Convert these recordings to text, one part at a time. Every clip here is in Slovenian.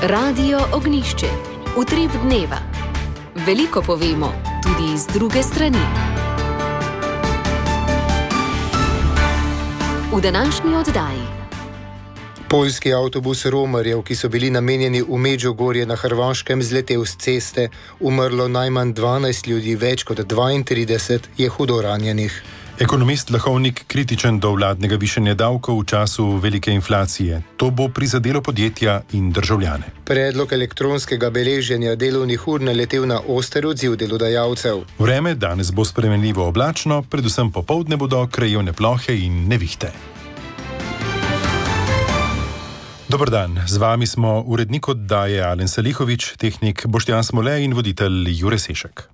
Radio Ognjišče. Utrip dneva. Veliko povemo, tudi iz druge strani. V današnji oddaji. Poljski avtobus romarjev, ki so bili namenjeni v Međugorje na Hrvaškem, zletel s ceste. Umrlo najmanj 12 ljudi, več kot 32 je hudo ranjenih. Ekonomist Lahovnik kritičen do vladnega višanja davkov v času velike inflacije. To bo prizadelo podjetja in državljane. Predlog elektronskega beleženja delovnih ur naletel na oster odziv delodajalcev. Vreme danes bo spremenljivo oblačno, predvsem popoldne bodo krajevne plohe in nevihte. Dober dan, z vami smo urednik oddaje Alen Salihovič, tehnik Boštjan Smole in voditelj Jure Sešek.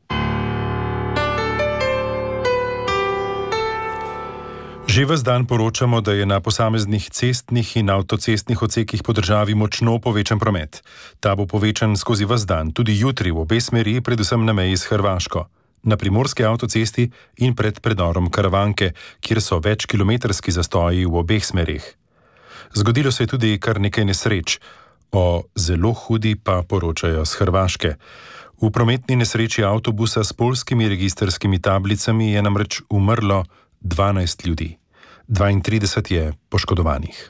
Že ves dan poročamo, da je na posameznih cestnih in avtocestnih odsekih po državi močno povečan promet. Ta bo povečan skozi ves dan, tudi jutri v obe smeri, predvsem na meji s Hrvaško. Na primorski avtocesti in pred predorom Karavanke, kjer so večkilometrski zastoji v obeh smerih. Zgodilo se je tudi kar nekaj nesreč, o zelo hudi pa poročajo z Hrvaške. V prometni nesreči avtobusa s poljskimi registrskimi tablicami je namreč umrlo 12 ljudi. 32 je poškodovanih.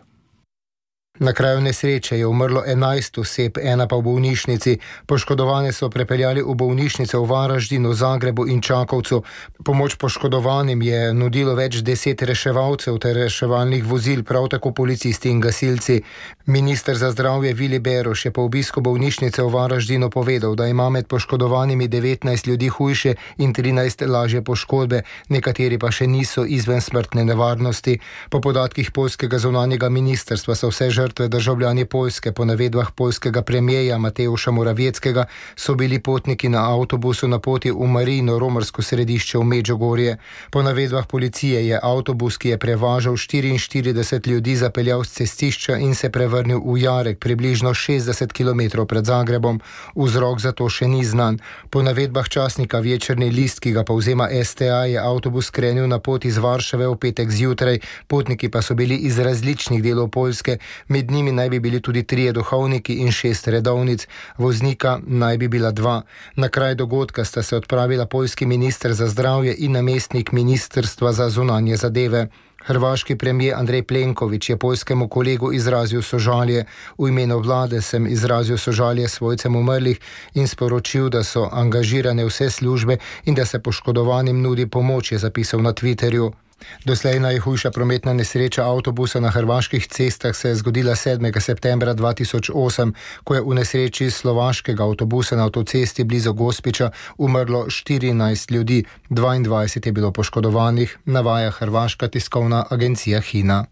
Na kraju nesreče je umrlo 11 oseb, ena pa v bolnišnici. Poškodovane so prepeljali v bolnišnice v Varaždinu, Zagrebu in Čakovcu. Pomoč poškodovanim je nudilo več 10 reševalcev ter reševalnih vozil, prav tako policisti in gasilci. Minister za zdravje Vili Beroš je po obisku bolnišnice v Varaždinu povedal, da ima med poškodovanimi 19 ljudi hujše in 13 lažje poškodbe, nekateri pa še niso izven smrtne nevarnosti. Po podatkih poljskega zunanjega ministrstva so vse žrtve državljani Poljske. Po navedbah poljskega premijeja Mateuša Moravieckega so bili potniki na avtobusu na poti v Marino, romarsko središče v Međugorje. Po navedbah policije je avtobus, ki je prevažal 44 ljudi, zapeljal s cestišča in se prevrnil v jarek približno 60 km pred Zagrebom. Vzrok za to še ni znan. Po navedbah časnika Večerni list, ki ga povzema STA, je avtobus skrenil na pot iz Varšave v petek zjutraj. Potniki pa so bili iz različnih delov Poljske. Med njimi naj bi bili tudi 3 duhovniki in 6 redovnic. Voznika naj bi bila 2. Na kraj dogodka sta se odpravila poljski minister za zdravje in namestnik ministrstva za zunanje zadeve. Hrvaški premijer Andrej Plenković je poljskemu kolegu izrazil sožalje. V imenu vlade sem izrazil sožalje svojcem umrlih in sporočil, da so angažirane vse službe in da se poškodovanim nudi pomoč, je zapisal na Twitterju. Doslej najhujša prometna nesreča avtobusa na hrvaških cestah se je zgodila 7. septembra 2008, ko je v nesreči slovaškega avtobusa na avtocesti blizu Gospića umrlo 14 ljudi, 22 je bilo poškodovanih, navaja hrvaška tiskovna agencija Hina.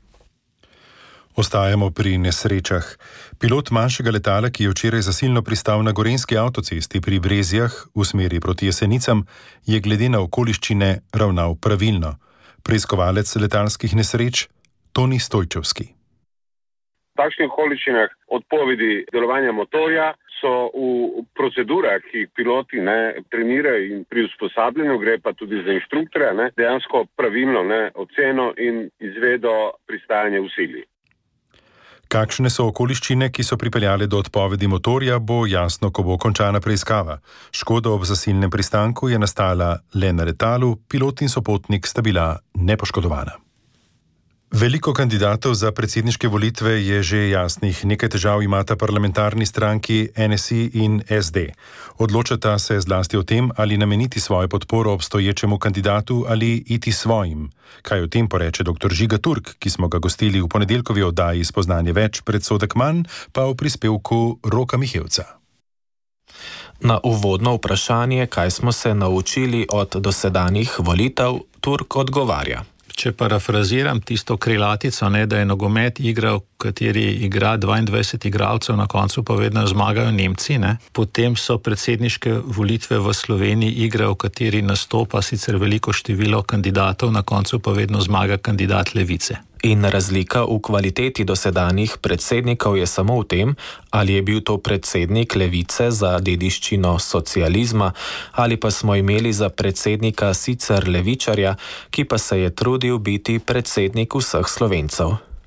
Ostajamo pri nesrečah. Pilot manjšega letala, ki je včeraj zasilno pristal na gorenjski avtocesti pri Brezjah v smeri proti Jesenicam, je glede na okoliščine ravnal pravilno. Preiskovalec letalskih nesreč Toni Stojčevski. V takšnih okoliščinah odpovedi delovanja motorja so v procedurah, ki jih piloti trenirajo in pri usposabljanju, gre pa tudi za inštruktorja, dejansko pravilno oceno in izvedo pristajanje v sili. Kakšne so okoliščine, ki so pripeljale do odpovedi motorja, bo jasno, ko bo končana preiskava. Škoda ob zasilnem pristanku je nastala le na letalu, pilot in sopotnik sta bila nepoškodovana. Veliko kandidatov za predsedniške volitve je že jasnih. Nekaj težav imata parlamentarni stranki NSI in SD. Odločata se zlasti o tem, ali nameniti svojo podporo obstoječemu kandidatu ali iti svojim. Kaj o tem poreče dr. Žiga Turk, ki smo ga gostili v ponedeljkovi oddaji Spoznanje več, predsodek manj, pa v prispevku Roka Mihevca. Na uvodno vprašanje, kaj smo se naučili od dosedanjih volitev, Turk odgovarja. Če parafraziram tisto krilatico, da je nogomet igra, v kateri igra 22 igralcev, na koncu pa vedno zmagajo Nemci, potem so predsedniške volitve v Sloveniji igra, v kateri nastopa sicer veliko število kandidatov, na koncu pa vedno zmaga kandidat Levice. In razlika v kvaliteti dosedanjih predsednikov je samo v tem, ali je bil to predsednik Levice za dediščino socializma, ali pa smo imeli za predsednika sicer levičarja, ki pa se je trudil biti predsednik vseh Slovencev.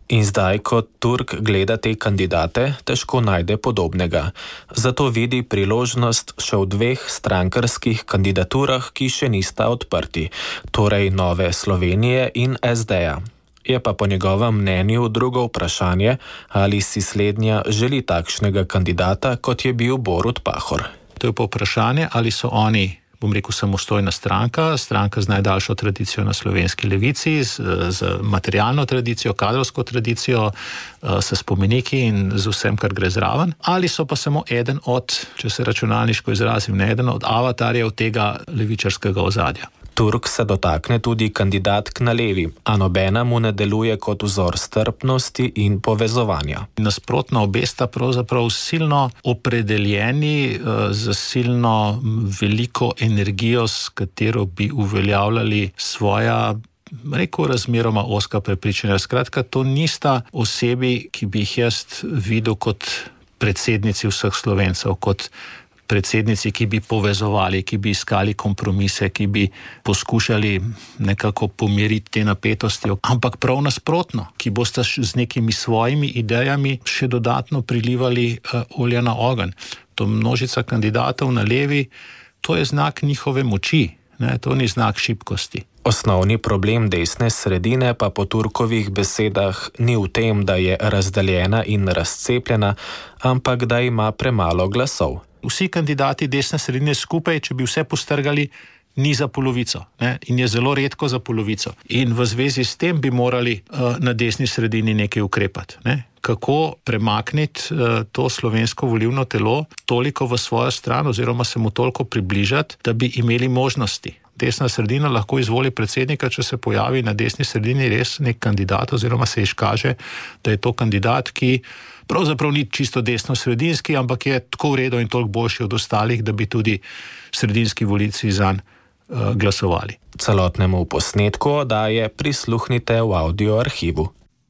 In zdaj, ko Turk gleda te kandidate, težko najde podobnega. Zato vidi priložnost še v 2 strankarskih kandidaturah, ki še nista odprti, torej Nove Slovenije in SD-ja. Je pa po njegovem mnenju drugo vprašanje, ali si slednja želi takšnega kandidata, kot je bil Borut Pahor. To je pa vprašanje, ali so oni, bom rekel, samostojna stranka z najdaljšo tradicijo na slovenski levici, z materialno tradicijo, kadrovsko tradicijo, s spomeniki in z vsem, kar gre zraven, ali so pa samo eden od, če se računalniško izrazim, eden od avatarjev tega levičarskega ozadja. Turk se dotakne tudi kandidatk na levi, a nobena mu ne deluje kot vzor strpnosti in povezovanja. Nasprotno, obe sta pravzaprav silno opredeljeni, z silno veliko energijo, s katero bi uveljavljali svoja, rekel, razmeroma ozka prepričanja. Skratka, to nista osebi, ki bi jih jaz videl kot predsednici vseh Slovencev, kot predsednici, ki bi povezovali, ki bi iskali kompromise, ki bi poskušali nekako pomiriti te napetosti, ampak prav nasprotno, ki boste z nekimi svojimi idejami še dodatno prilivali olja na ogenj. To množica kandidatov na levi, to je znak njihove moči, ne? To ni znak šibkosti. Osnovni problem desne sredine pa po Turkovih besedah ni v tem, da je razdeljena in razcepljena, ampak da ima premalo glasov. Vsi kandidati desne sredine skupaj, če bi vse postrgali, ni za polovico, ne? In je zelo redko za polovico. In v zvezi s tem bi morali na desni sredini nekaj ukrepati, ne? Kako premakniti to slovensko volilno telo toliko v svojo stran oziroma se mu toliko približati, da bi imeli možnosti. Desna sredina lahko izvoli predsednika, če se pojavi na desni sredini res nek kandidat oziroma se izkaže, da je to kandidat, ki pravzaprav ni čisto desno-sredinski, ampak je tako v redu in toliko boljši od ostalih, da bi tudi sredinski volivci zanj glasovali. Celotnemu posnetku oddaje prisluhnite v audio arhivu.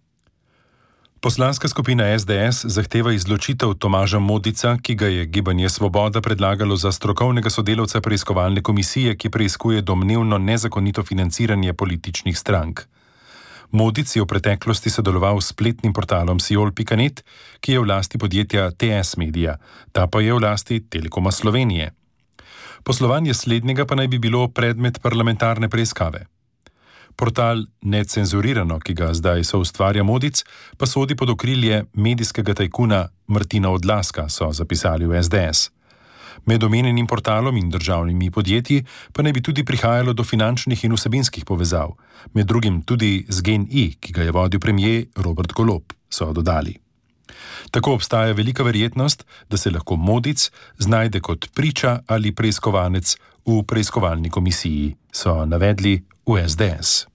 Poslanska skupina SDS zahteva izločitev Tomaža Modica, ki ga je Gibanje Svoboda predlagalo za strokovnega sodelavca preiskovalne komisije, ki preiskuje domnevno nezakonito financiranje političnih strank. Modic je v preteklosti sodeloval s spletnim portalom Siol.net, ki je v lasti podjetja TS Media, ta pa je v lasti Telekoma Slovenije. Poslovanje slednjega pa naj bi bilo predmet parlamentarne preiskave. Portal Necenzurirano, ki ga zdaj soustvarja Modic, pa sodi pod okrilje medijskega tajkuna Martina Odlazka, so zapisali v SDS. Med omenjenim portalom in državnimi podjetji pa naj bi tudi prihajalo do finančnih in vsebinskih povezav, med drugim tudi z GEN-I, ki ga je vodil premier Robert Golob, so dodali. Tako obstaja velika verjetnost, da se lahko Modic znajde kot priča ali preiskovanec v preiskovalni komisiji, so navedli v SDS.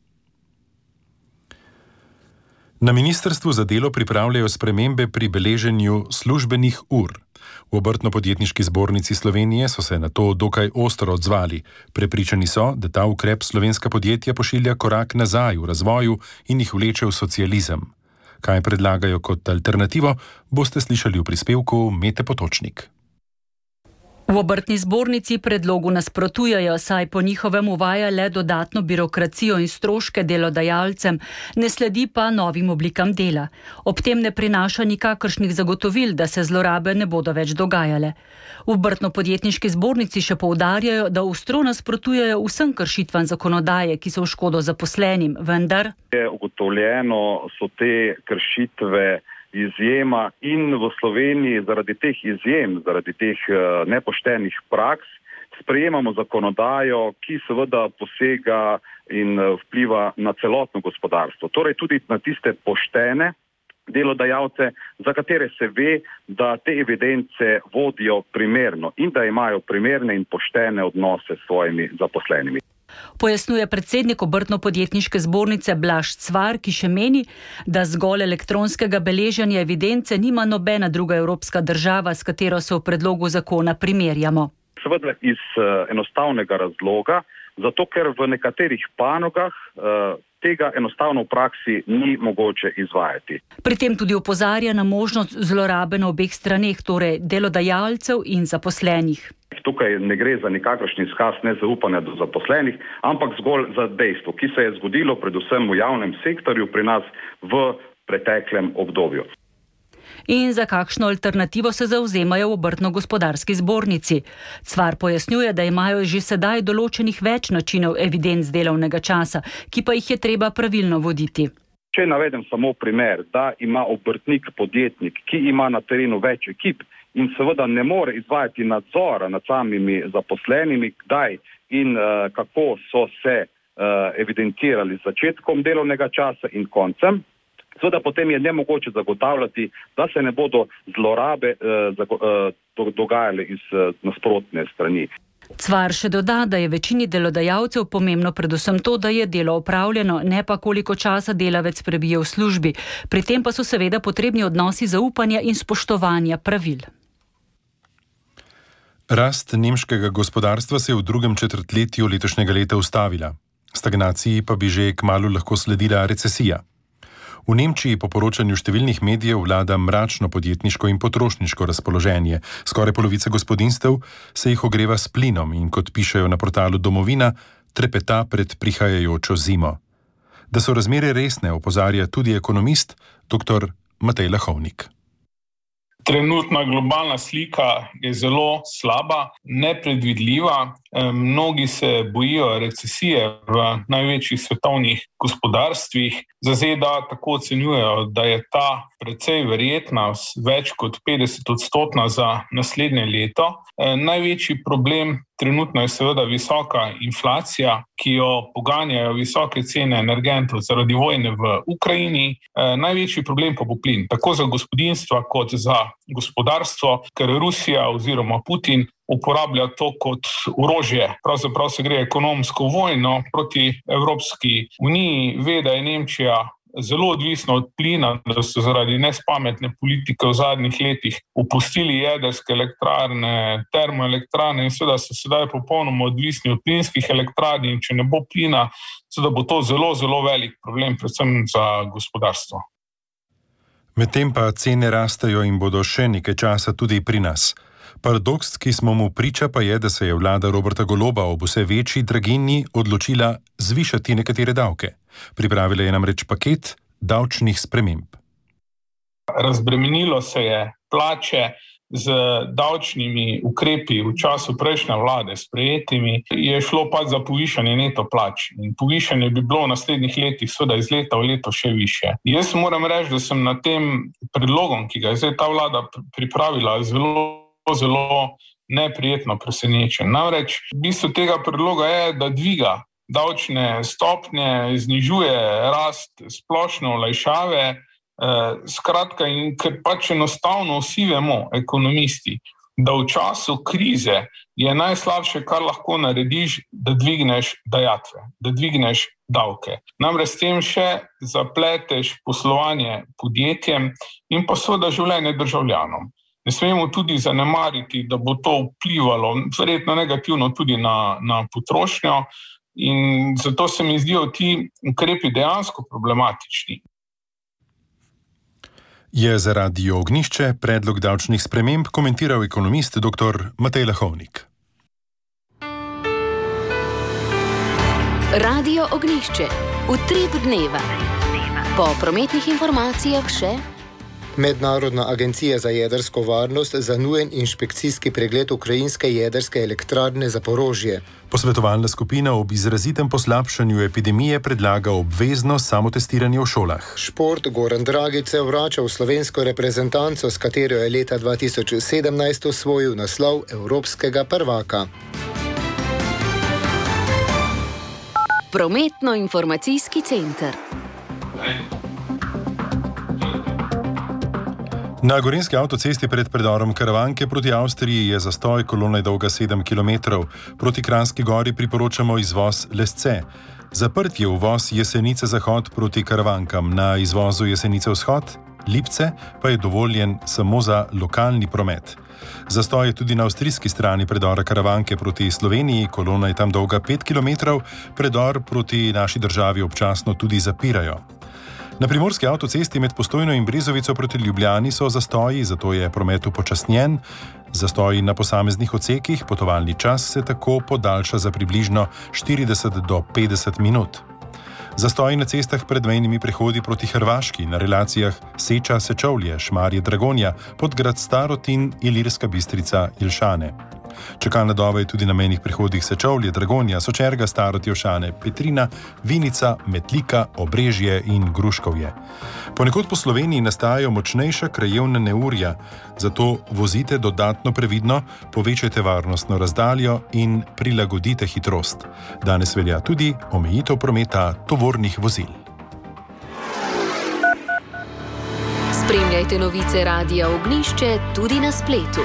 Na Ministrstvu za delo pripravljajo spremembe pri beleženju službenih ur. V Obrtno-podjetniški zbornici Slovenije so se na to dokaj ostro odzvali. Prepričani so, da ta ukrep slovenska podjetja pošilja korak nazaj v razvoju in jih vleče v socializem. Kaj predlagajo kot alternativo, boste slišali v prispevku Mete Potočnik. V Obrtni zbornici predlogu nasprotujejo, saj po njihovem uvaja le dodatno birokracijo in stroške delodajalcem, ne sledi pa novim oblikam dela. Ob tem ne prinaša nikakršnih zagotovil, da se zlorabe ne bodo več dogajale. V Obrtno-podjetniški zbornici še poudarjajo, da ostro nasprotujejo vsem kršitvam zakonodaje, ki so v škodo zaposlenim, vendar je ugotovljeno, so te kršitve izjema in v Sloveniji zaradi teh izjem, zaradi teh nepoštenih praks sprejemamo zakonodajo, ki seveda posega in vpliva na celotno gospodarstvo. Torej tudi na tiste poštene delodajalce, za katere se ve, da te evidence vodijo primerno in da imajo primerne in poštene odnose s svojimi zaposlenimi. Pojasnjuje predsednik Obrtno-podjetniške zbornice Blaž Cvar, ki še meni, da zgolj elektronskega beleženja evidence nima nobena druga evropska država, s katero se v predlogu zakona primerjamo. Seveda iz enostavnega razloga, zato ker v nekaterih panogah tega enostavno v praksi ni mogoče izvajati. Pri tem tudi opozarja na možnost zlorabe na obeh straneh, torej delodajalcev in zaposlenih. Tukaj ne gre za nikakršni izkaz nezaupanja do zaposlenih, ampak zgolj za dejstvo, ki se je zgodilo predvsem v javnem sektorju pri nas v preteklem obdobju. In za kakšno alternativo se zauzemajo v Obrtno-gospodarski zbornici? Cvar pojasnjuje, da imajo že sedaj določenih več načinov evidenc delovnega časa, ki pa jih je treba pravilno voditi. Če navedem samo primer, da ima obrtnik, podjetnik, ki ima na terenu več ekip in seveda ne more izvajati nadzora nad samimi zaposlenimi, kdaj in kako so se evidentirali z začetkom delovnega časa in koncem, seveda potem je nemogoče zagotavljati, da se ne bodo zlorabe dogajale iz nasprotne strani. Cvar še doda, da je večini delodajalcev pomembno predvsem to, da je delo opravljeno, ne pa koliko časa delavec prebije v službi. Pri tem pa so seveda potrebni odnosi zaupanja in spoštovanja pravil. Rast nemškega gospodarstva se je v drugem četrtletju letošnjega leta ustavila. Stagnaciji pa bi že kmalu lahko sledila recesija. V Nemčiji po poročanju številnih medijev vlada mračno podjetniško in potrošniško razpoloženje. Skoraj polovica gospodinjstev se jih ogreva s plinom in, kot pišejo na portalu Domovina, trepeta pred prihajajočo zimo. Da so razmere resne, opozarja tudi ekonomist dr. Matej Lahovnik. Trenutna globalna slika je zelo slaba, nepredvidljiva. Mnogi se bojijo recesije v največjih svetovnih gospodarstvih. Za ZDA tako ocenjujejo, da je ta precej verjetna, več kot 50% za naslednje leto. Največji problem trenutno je seveda visoka inflacija, ki jo poganjajo visoke cene energentov zaradi vojne v Ukrajini. Največji problem pa bo plin, tako za gospodinjstva kot za gospodarstvo, ker Rusija oziroma Putin uporablja to kot orožje. Pravzaprav se gre ekonomsko vojno proti Evropski uniji. Ve, da je Nemčija zelo odvisna od plina, da so zaradi nespametne politike v zadnjih letih opustili jedrske elektrarne, termoelektrarne in seveda so sedaj popolnoma odvisni od plinskih elektrarn in če ne bo plina, seveda bo to zelo, zelo velik problem, predvsem za gospodarstvo. Medtem pa cene rastejo in bodo še nekaj časa tudi pri nas. Paradoks, ki smo mu priča, pa je, da se je vlada Roberta Goloba ob vse večji draginji odločila zvišati nekatere davke. Pripravila je namreč paket davčnih sprememb. Razbremenilo se je plače z davčnimi ukrepi v času prejšnje vlade sprejetimi, je šlo pač za povišanje neto plač. In povišanje bi bilo v naslednjih letih seveda iz leta v leto še više. Jaz moram reči, da sem na tem predlogom, ki ga je zdaj ta vlada pripravila, zelo neprijetno presenečen. Namreč bistvo tega predloga je, da dviga davčne stopnje, znižuje rast splošne olajšave, skratka, in ker pač enostavno vsi vemo, ekonomisti, da v času krize je najslabše, kar lahko narediš, da dvigneš dajatve, da dvigneš davke. Namreč s tem še zapleteš poslovanje podjetjem in pa seveda življenje državljanom. Ne smemo tudi zanemariti, da bo to vplivalo verjetno negativno tudi na potrošnjo in zato se mi zdijo ti ukrepi dejansko problematični. Je za Radio Ognjišče predlog davčnih sprememb komentiral ekonomist dr. Matej Lahovnik. Radio Ognjišče. Utrip dneva. Po prometnih informacijah še Mednarodna agencija za jedrsko varnost za nujen inšpekcijski pregled ukrajinske jedrske elektrarne Zaporožje. Posvetovalna skupina ob izrazitem poslabšanju epidemije predlaga obvezno samotestiranje v šolah. Šport Goran Dragič se vrača v slovensko reprezentanco, s katero je leta 2017 osvojil naslov evropskega prvaka. Prometno-informacijski center. Na gorenjski avtocesti pred predorom Karavanke proti Avstriji je zastoj, kolona je dolga 7 km. Proti Kranjski gori priporočamo izvoz Lesce. Zaprt je uvoz Jesenice Zahod proti Karavankam. Na izvozu Jesenice Vzhod, Lipce, pa je dovoljen samo za lokalni promet. Zastoj je tudi na avstrijski strani predora Karavanke proti Sloveniji, kolona je tam dolga 5 km, predor proti naši državi občasno tudi zapirajo. Na primorski avtocesti med Postojno in Brezovico proti Ljubljani so zastoji, zato je promet upočasnjen. Zastoji na posameznih odsekih, potovalni čas se tako podaljša za približno 40 do 50 minut. Zastoji na cestah pred mejnimi prehodi proti Hrvaški na relacijah Seča-Sečovlje, Šmarje-Dragonja, Podgrad Starotin, Ilirska Bistrica, Ilšane. Čakalna doba je tudi na mejnih prehodih Sečovlje, Dragonja, Sočerga, Staroti-Ilšane, Petrina, Vinica, Metlika, Obrežje in Gruškovje. Ponekod po Sloveniji nastajajo močnejša krajevna neurja, zato vozite dodatno previdno, povečajte varnostno razdaljo in prilagodite hitrost. Danes velja tudi omejitev prometa tovornih vozil. Spremljajte novice Radia Ognjišče tudi na spletu.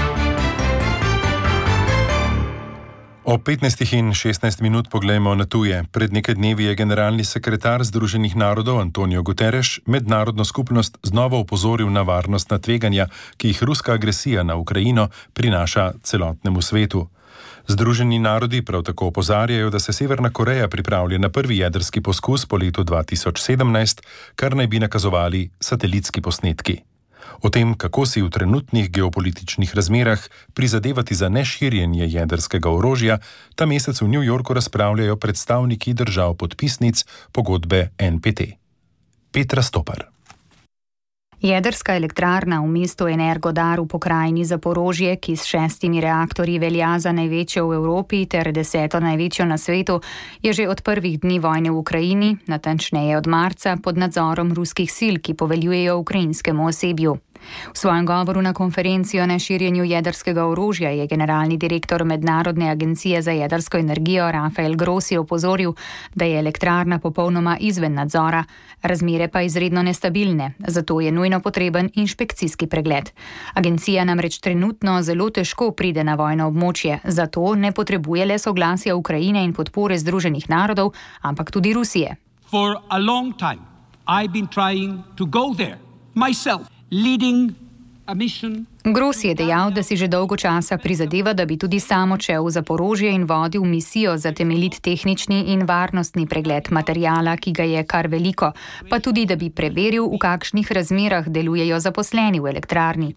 O 15:16 poglejmo na tuje. Pred nekaj dnevi je generalni sekretar Združenih narodov Antonio Guterres mednarodno skupnost znova opozoril na varnostna tveganja, ki jih ruska agresija na Ukrajino prinaša celotnemu svetu. Združeni narodi prav tako opozarjajo, da se Severna Koreja pripravlja na prvi jedrski poskus po letu 2017, kar naj bi nakazovali satelitski posnetki. O tem, kako si v trenutnih geopolitičnih razmerah prizadevati za neširjenje jedrskega orožja, ta mesec v New Yorku razpravljajo predstavniki držav podpisnic pogodbe NPT. Petra Stopar. Jedrska elektrarna v mestu Energodar v pokrajini Zaporožje, ki s 6 reaktorji velja za največjo v Evropi ter 10. največjo na svetu, je že od prvih dni vojne v Ukrajini, natančneje od marca, pod nadzorom ruskih sil, ki poveljujejo ukrajinskemu osebju. V svojem govoru na konferenci o neširjenju jedrskega orožja je generalni direktor Mednarodne agencije za jedrsko energijo Rafael Grossi opozoril, da je elektrarna popolnoma izven nadzora, razmere pa izredno nestabilne, zato je nujno potreben inšpekcijski pregled. Agencija namreč trenutno zelo težko pride na vojno območje, zato ne potrebuje le soglasja Ukrajine in podpore Združenih narodov, ampak tudi Rusije. For a long time I've been trying to go there myself. Leading a mission. Grossi je dejal, da si že dolgo časa prizadeva, da bi tudi sam odšel v Zaporožje in vodil misijo za temeljit tehnični in varnostni pregled materijala, ki ga je kar veliko, pa tudi, da bi preveril, v kakšnih razmerah delujejo zaposleni v elektrarni.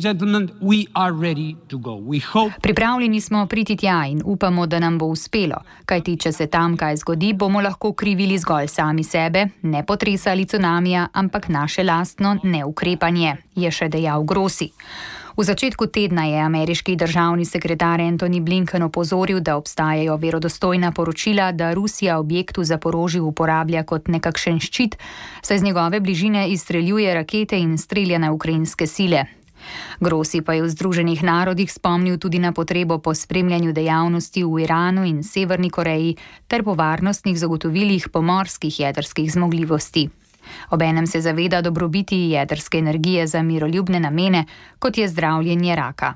Pripravljeni smo priti tja in upamo, da nam bo uspelo, kajti če se tam kaj zgodi, bomo lahko krivili zgolj sami sebe, ne potresa ali cunamija, ampak naše lastno neukrepanje, je še dejal Grossi. V začetku tedna je ameriški državni sekretar Antony Blinken opozoril, da obstajajo verodostojna poročila, da Rusija objekt v Zaporožju uporablja kot nekakšen ščit, saj z njegove bližine izstreljuje rakete in strelja na ukrajinske sile. Grossi pa je v Združenih narodih spomnil tudi na potrebo po spremljanju dejavnosti v Iranu in Severni Koreji ter po varnostnih zagotovilih pomorskih jedrskih zmogljivosti. Obenem se zaveda dobrobiti jedrske energije za miroljubne namene, kot je zdravljenje raka.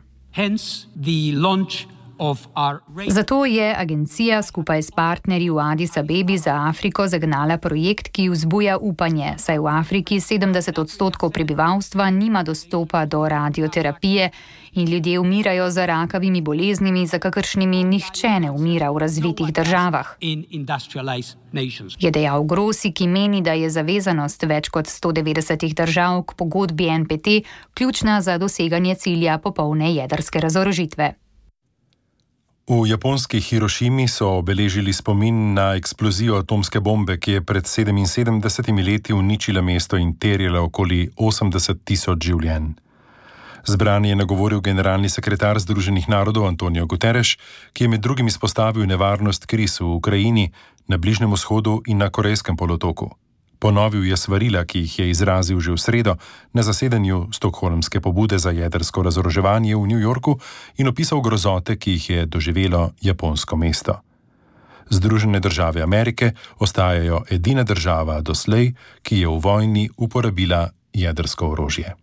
Zato je agencija skupaj s partnerji v Addis Abebi za Afriko zagnala projekt, ki vzbuja upanje, saj v Afriki 70% prebivalstva nima dostopa do radioterapije in ljudje umirajo za rakavimi boleznimi, za kakršnimi nihče ne umira v razvitih državah. Je dejal Grossi, ki meni, da je zavezanost več kot 190 držav k pogodbi NPT ključna za doseganje cilja popolne jedrske razorožitve. V japonski Hirošimi so obeležili spomin na eksplozijo atomske bombe, ki je pred 77 leti uničila mesto in terjala okoli 80.000 življenj. Zbrani je nagovoril generalni sekretar Združenih narodov Antonio Guterres, ki je med drugim izpostavil nevarnost kriz v Ukrajini, na Bližnjem vzhodu in na Korejskem polotoku. Ponovil je svarila, ki jih je izrazil že v sredo na zasedanju Stokholmske pobude za jedrsko razoroževanje v New Yorku in opisal grozote, ki jih je doživelo japonsko mesto. Združene države Amerike ostajajo edina država doslej, ki je v vojni uporabila jedrsko orožje.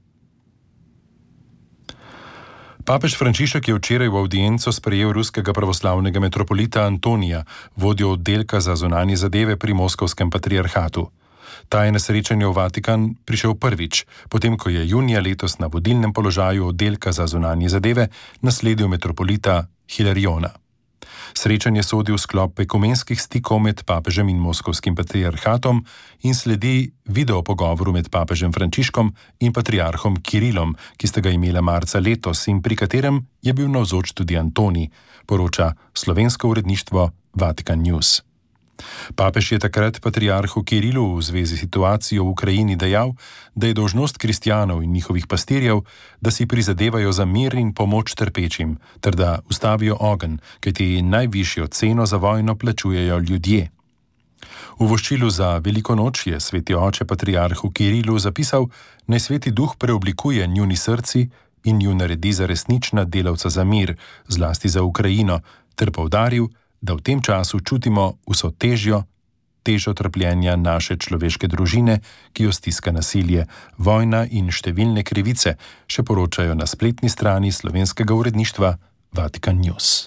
Papež Frančišek je včeraj v avdienco sprejel ruskega pravoslavnega metropolita Antonija, vodjo oddelka za zunanje zadeve pri Moskovskem patriarhatu. Ta je na srečanju v Vatikan prišel prvič, potem ko je junija letos na vodilnem položaju oddelka za zunanje zadeve nasledil metropolita Hilariona. Srečanje sodi v sklop ekumenskih stikov med papežem in Moskovskim patriarhatom in sledi videopogovoru med papežem Frančiškom in patriarhom Kirilom, ki sta ga imela marca letos in pri katerem je bil navzoč tudi Antonij, poroča slovensko uredništvo Vatikan News. Papež je takrat patriarhu Kirilu v zvezi s situacijo v Ukrajini dejal, da je dolžnost kristjanov in njihovih pastirjev, da si prizadevajo za mir in pomoč trpečim, ter da ustavijo ogenj, kajti najvišjo ceno za vojno plačujejo ljudje. V voščilu za Veliko noč je sveti oče patriarhu Kirilu zapisal, naj sveti duh preoblikuje njuni srci in ju naredi za resnična delavca za mir, zlasti za Ukrajino, ter poudaril, da v tem času čutimo vso težo trpljenja naše človeške družine, ki jo stiska nasilje, vojna in številne krivice, še poročajo na spletni strani slovenskega uredništva Vatikan News.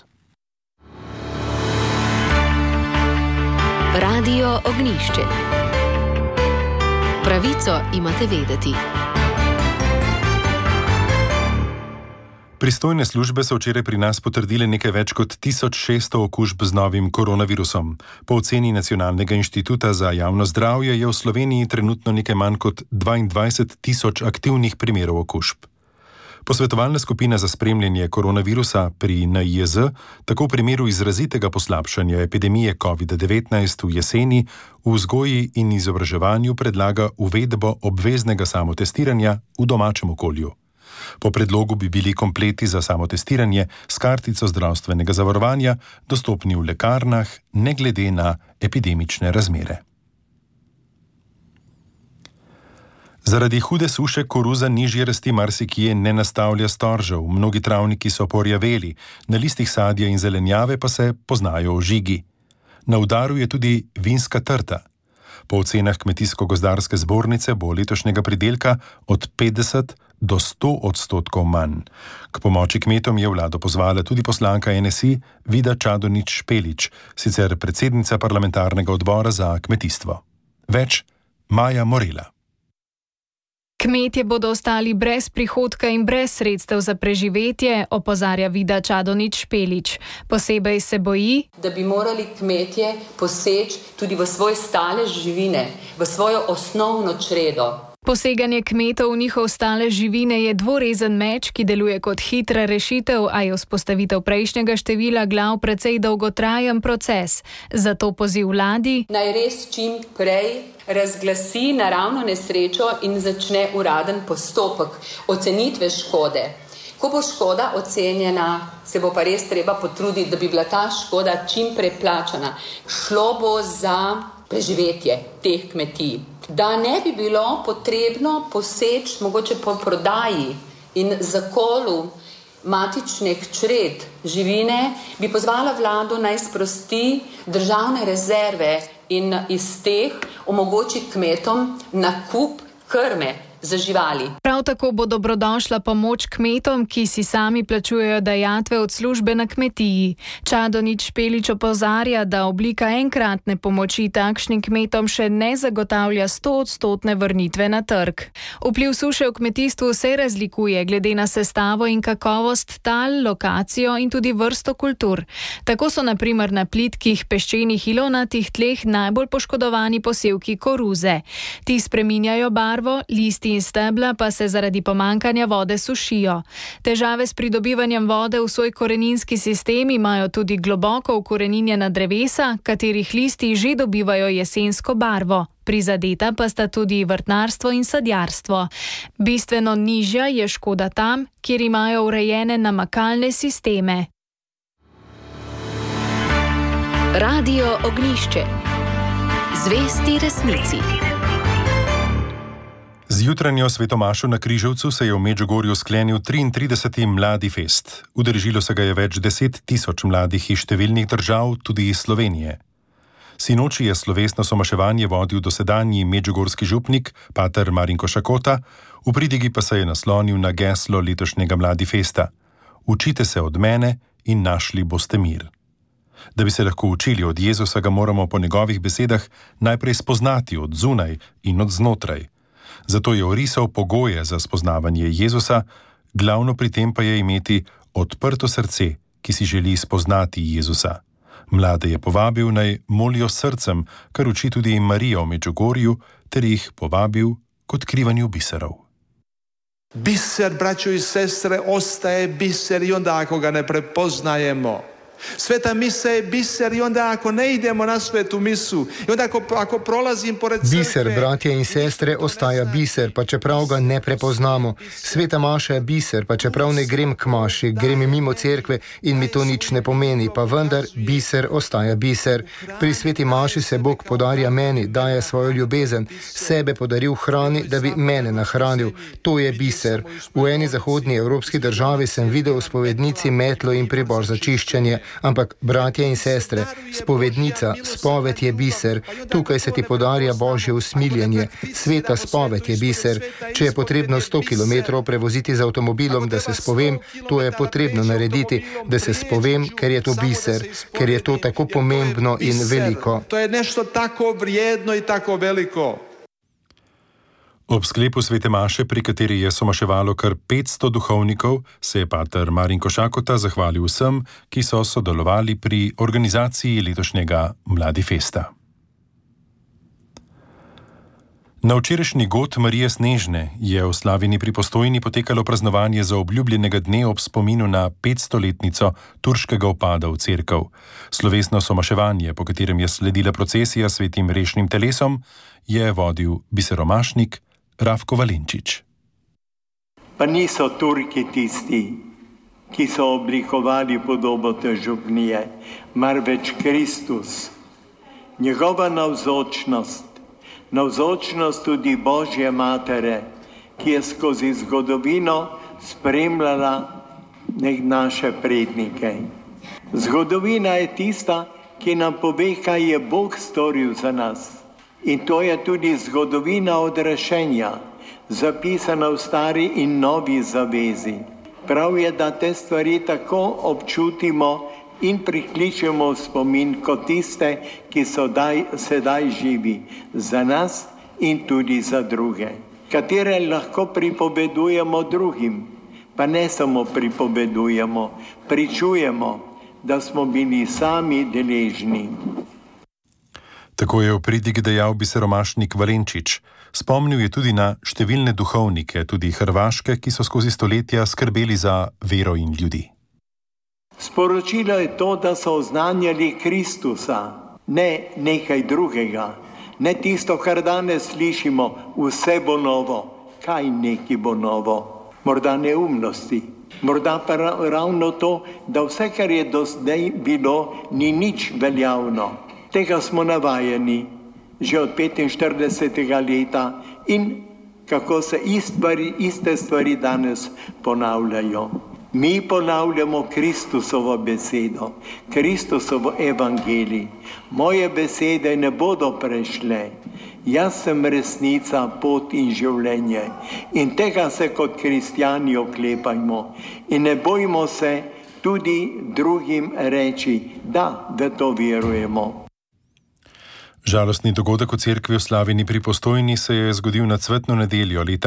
Radio Ognišče. Pravico imate vedeti. Pristojne službe so včeraj pri nas potrdile nekaj več kot 1600 okužb z novim koronavirusom. Po oceni Nacionalnega inštituta za javno zdravje je v Sloveniji trenutno nekaj manj kot 22 000 aktivnih primerov okužb. Posvetovalna skupina za spremljanje koronavirusa pri NIJZ tako v primeru izrazitega poslabšanja epidemije COVID-19 v jeseni v vzgoji in izobraževanju predlaga uvedbo obveznega samotestiranja v domačem okolju. Po predlogu bi bili kompleti za samotestiranje s kartico zdravstvenega zavarovanja dostopni v lekarnah, ne glede na epidemične razmere. Zaradi hude suše koruza nižje rasti marsikje ne nastavlja storžev, mnogi travniki so porjaveli, na listih sadja in zelenjave pa se poznajo ožigi. Na udaru je tudi vinska trta. Po ocenah Kmetijsko-gozdarske zbornice bo letošnjega pridelka od 50 do 100% manj. K pomoči kmetom je vlado pozvala tudi poslanka NSI Vida Čadonič Špelič, sicer predsednica parlamentarnega odbora za kmetijstvo. Več Maja Morela. Kmetje bodo ostali brez prihodka in brez sredstev za preživetje, opozarja Vida Čadonič Špelič. Posebej se boji, da bi morali kmetje poseči tudi v svoj stalež živine, v svojo osnovno čredo. Poseganje kmetov v njihov stalež živine je dvorezen meč, ki deluje kot hitra rešitev, a je vzpostavitev prejšnjega števila glav precej dolgotrajen proces. Zato poziv vladi, naj res čim prej razglasi naravno nesrečo in začne uraden postopek ocenitve škode. Ko bo škoda ocenjena, se bo pa res treba potruditi, da bi bila ta škoda čim prej plačana. Šlo bo za preživetje teh kmetij. Da ne bi bilo potrebno poseči mogoče po prodaji in zakolu matičnih čred živine, bi pozvala vlado naj sprosti državne rezerve in iz teh omogoči kmetom nakup krme za živali. Prav tako bo dobrodošla pomoč kmetom, ki si sami plačujejo dajatve od službe na kmetiji. Čadonič Špelič opozarja, da oblika enkratne pomoči takšnim kmetom še ne zagotavlja 100% vrnitve na trg. Vpliv suše v kmetijstvu se razlikuje glede na sestavo in kakovost tal, lokacijo in tudi vrsto kultur. Tako so na primer na plitkih, peščenih ilonatih tleh najbolj poškodovani posevki koruze. Ti spreminjajo barvo, listi in stebla pa se zaradi pomankanja vode sušijo. Težave s pridobivanjem vode v svoj koreninski sistem imajo tudi globoko ukoreninjena drevesa, katerih listi že dobivajo jesensko barvo. Prizadeta pa sta tudi vrtnarstvo in sadjarstvo. Bistveno nižja je škoda tam, kjer imajo urejene namakalne sisteme. Radio Ognišče. Zvesti resnici. Z jutranjo svetomašo na Križevcu se je v Medžugorju sklenil 33. Mladi fest. Udeležilo se ga je več 10 000 mladih iz številnih držav, tudi iz Slovenije. Sinoči je slovesno somaševanje vodil dosedanji medžugorski župnik, pater Marinko Šakota, v pridigi pa se je naslonil na geslo letošnjega Mladi festa: Učite se od mene in našli boste mir. Da bi se lahko učili od Jezusa, ga moramo po njegovih besedah najprej spoznati od zunaj in od znotraj. Zato je orisal pogoje za spoznavanje Jezusa, glavno pri tem pa je imeti odprto srce, ki si želi spoznati Jezusa. Mlade je povabil naj molijo srcem, kar uči tudi Marija v Medžugorju, ter jih povabil k odkrivanju biserov. Biser, braćo i sestre, ostaje biser i onda ako ga ne prepoznajemo. Sveta misa je biser i onda ako ne idemo na svetu misu i onda ako prolazim pored crkve... Biser, bratje in sestre, ostaja biser, pa čeprav ga ne prepoznamo. Sveta maša je biser, pa čeprav ne grem k maši, grem mimo cerkve in mi to nič ne pomeni, pa vendar biser ostaja biser. Pri sveti maši se Bog podarja meni, daje svojo ljubezen, sebe podari v hrani, da bi mene nahranil. To je biser. V eni zahodni evropski državi sem videl v spovednici metlo in pribor za čiščenje. Ampak, bratje in sestre, spovednica, spoved je biser. Tukaj se ti podarja Božje usmiljenje. Sveta spoved je biser. Če je potrebno 100 km prevoziti z avtomobilom, da se spovem, to je potrebno narediti, da se spovem, ker je to biser, ker je to tako pomembno in veliko. To je nešto tako vrijedno i tako veliko. Ob sklepu svete maše, pri kateri je somaševalo kar 500 duhovnikov, se je pater Marin Košakota zahvalil vsem, ki so sodelovali pri organizaciji letošnjega Mladifesta. Na včerajšnji god Marije Snežne je v Slavini pri Postojni potekalo praznovanje za obljubljenega dne ob spominu na 500-letnico turškega vpada v cerkev. Slovesno somaševanje, po katerem je sledila procesija s svetim rešnim telesom, je vodil biseromašnik Rafko Valenčič. Pa niso Turki tisti, ki so oblikovali podobo te župnije, marveč Kristus. Njegova navzočnost tudi Božje Matere, ki je skozi zgodovino spremljala naše prednike. Zgodovina je tista, ki nam pove, kaj je Bog storil za nas. In to je tudi zgodovina odrešenja, zapisana v stari in novi zavezi. Prav je, da te stvari tako občutimo in prikličemo v spomin kot tiste, ki so sedaj živi za nas in tudi za druge, katere lahko pripovedujemo drugim, pa ne samo pripovedujemo, pričujemo, da smo bili sami deležni. Tako je v pridig dejal biseromašnik Valenčič. Spomnil je tudi na številne duhovnike, tudi hrvaške, ki so skozi stoletja skrbeli za vero in ljudi. Sporočilo je to, da so oznanjali Kristusa, ne nekaj drugega, ne tisto, kar danes slišimo, vse bo novo. Kaj neki bo novo? Morda neumnosti, morda pa ravno to, da vse, kar je do zdaj bilo, ni nič veljavno. Tega smo navajeni že od 45. leta in kako se iste stvari danes ponavljajo. Mi ponavljamo Kristusovo besedo, Kristusovo evangelij. Moje besede ne bodo prešle. Jaz sem resnica, pot in življenje. In tega se kot kristjani oklepajmo. In ne bojmo se tudi drugim reči, da v to verujemo. Žalostni dogodek v cerkvi v Slavini pri Postojni se je zgodil na cvetno nedeljo leta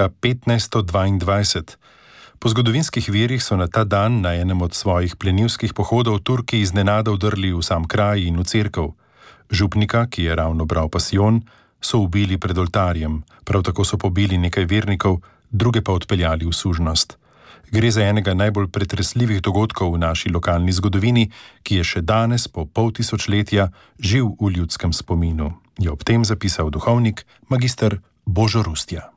1522. Po zgodovinskih virih so na ta dan na enem od svojih plenilskih pohodov Turki iznenada vdrli v sam kraj in v cerkev. Župnika, ki je ravno bral pasijon, so ubili pred oltarjem, prav tako so pobili nekaj vernikov, druge pa odpeljali v sužnost. Gre za enega najbolj pretresljivih dogodkov v naši lokalni zgodovini, ki je še danes, po pol tisočletja, živ v ljudskem spominu, je ob tem zapisal duhovnik magister Božo Rustja.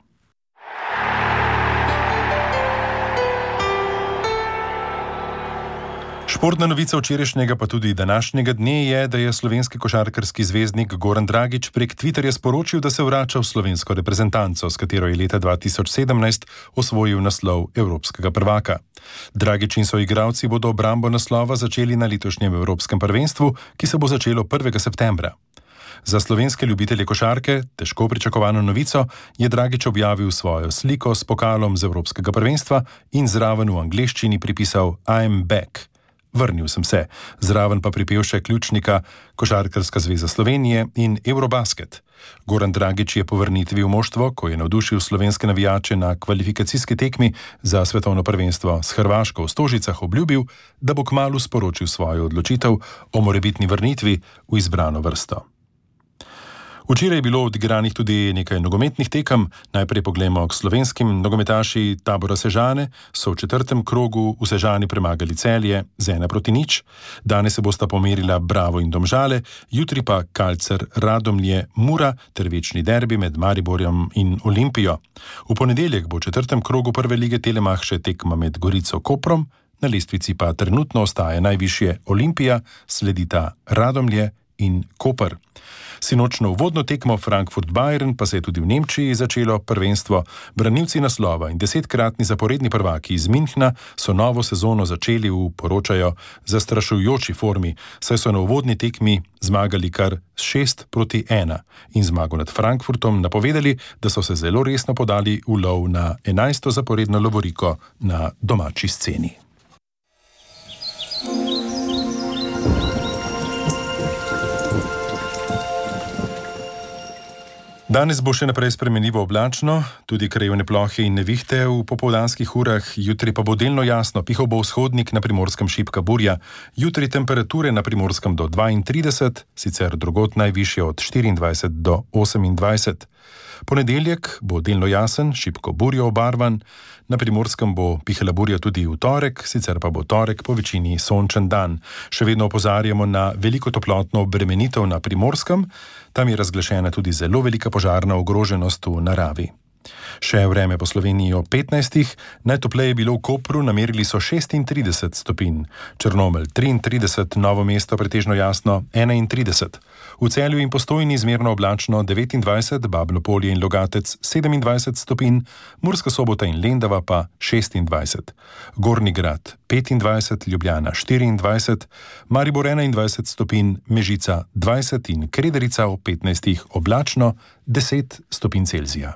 Športna novica včerajšnjega pa tudi današnjega dne je, da je slovenski košarkarski zvezdnik Goran Dragić prek Twitterja sporočil, da se vrača v slovensko reprezentanco, s katero je leta 2017 osvojil naslov evropskega prvaka. Dragić in soigralci bodo obrambo naslova začeli na letošnjem evropskem prvenstvu, ki se bo začelo 1. septembra. Za slovenske ljubitelje košarke, težko pričakovano novico, je Dragić objavil svojo sliko s pokalom z evropskega prvenstva in zraven v angleščini pripisal I'm back. Vrnil sem se, zraven pa pripel še ključnika Košarkarska zveza Slovenije in Eurobasket. Goran Dragić je po vrnitvi v moštvo, ko je navdušil slovenske navijače na kvalifikacijski tekmi za svetovno prvenstvo s Hrvaško v Stožicah, obljubil, da bo kmalu sporočil svojo odločitev o morebitni vrnitvi v izbrano vrsto. Včeraj je bilo odigranih tudi nekaj nogometnih tekem. Najprej poglejmo k slovenskim. Nogometaši Tabora Sežane so v 4. krogu v Sežani premagali Celje z 1-0. Danes se bosta pomerila Bravo in Domžale, jutri pa Kalcer Radomlje Mura ter večni derbi med Mariborjem in Olimpijo. V ponedeljek bo v 4. krogu prve lige Telemach še tekma med Gorico Koprom, na lestvici pa trenutno ostaja najvišje Olimpija, sledita Radomlje in Koper. Sinočno uvodno tekmo Frankfurt-Bayern pa se je tudi v Nemčiji začelo prvenstvo. Branilci naslova in 10-kratni zaporedni prvaki iz Münchna so novo sezono začeli v, poročajo, zastrašujoči formi, saj so na uvodni tekmi zmagali kar 6-1 in zmago nad Frankfurtom napovedali, da so se zelo resno podali v lov na 11. zaporedno lovoriko na domači sceni. Danes bo še naprej spremenljivo oblačno, tudi krajevne plohe in nevihte v popoldanskih urah, jutri pa bo delno jasno, pihal bo vzhodnik, na Primorskem šibka burja. Jutri temperature na Primorskem do 32, sicer drugod najvišje od 24 do 28. Ponedeljek bo delno jasen, šibko burjo obarvan, na Primorskem bo pihala burja tudi v torek, sicer pa bo torek po večini sončen dan. Še vedno opozarjamo na veliko toplotno obremenitev na Primorskem, tam je razglašena tudi zelo velika požarna ogroženost v naravi. Še vreme po Sloveniji o 15, najtopleje je bilo v Kopru, namerili so 36 stopinj, Črnomelj 33, Novo mesto pretežno jasno 31, v Celju in Postojni zmerno oblačno 29, Babno Polje in Logatec 27 stopinj, Murska Sobota in Lendava pa 26, Gornji Grad 25, Ljubljana 24, Maribor 21 stopinj, Mežica 20 in Krederica o 15 oblačno 10 stopinj Celzija.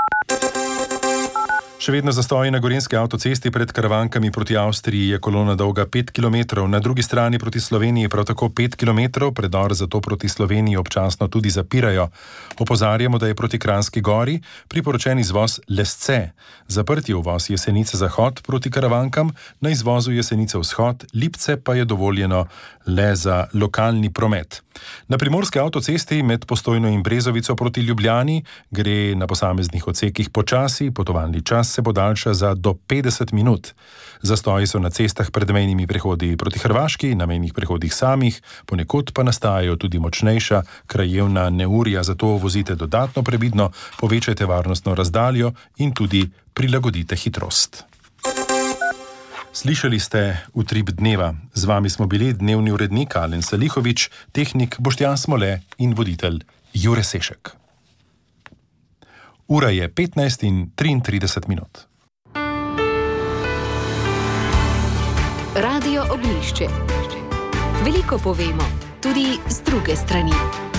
Še vedno zastoji na Gorenjski avtocesti pred Karavankami proti Avstriji je kolona dolga 5 km, na drugi strani proti Sloveniji prav tako 5 km, predor zato proti Sloveniji občasno tudi zapirajo. Opozarjamo, da je proti Kranjski gori priporočen izvoz Lesce. Zaprt je uvoz Jesenice Zahod proti Karavankam, na izvozu Jesenice Vzhod, Lipce pa je dovoljeno le za lokalni promet. Na Primorski avtocesti med Postojno in Brezovico proti Ljubljani gre na posameznih odsekih počasi, potovalni čas se podaljša za do 50 minut. Zastoji so na cestah pred mejnimi prehodi proti Hrvaški, na mejnih prehodih samih, ponekod pa nastajajo tudi močnejša krajevna neurja, zato vozite dodatno previdno, povečajte varnostno razdaljo in tudi prilagodite hitrost. Slišali ste Utrip dneva. Z vami smo bili dnevni urednik Alen Salihovič, tehnik Boštjan Smole in voditelj Jure Sešek. Ura je 15:33 minut. Radio Oglišče. Veliko povemo, tudi z druge strani.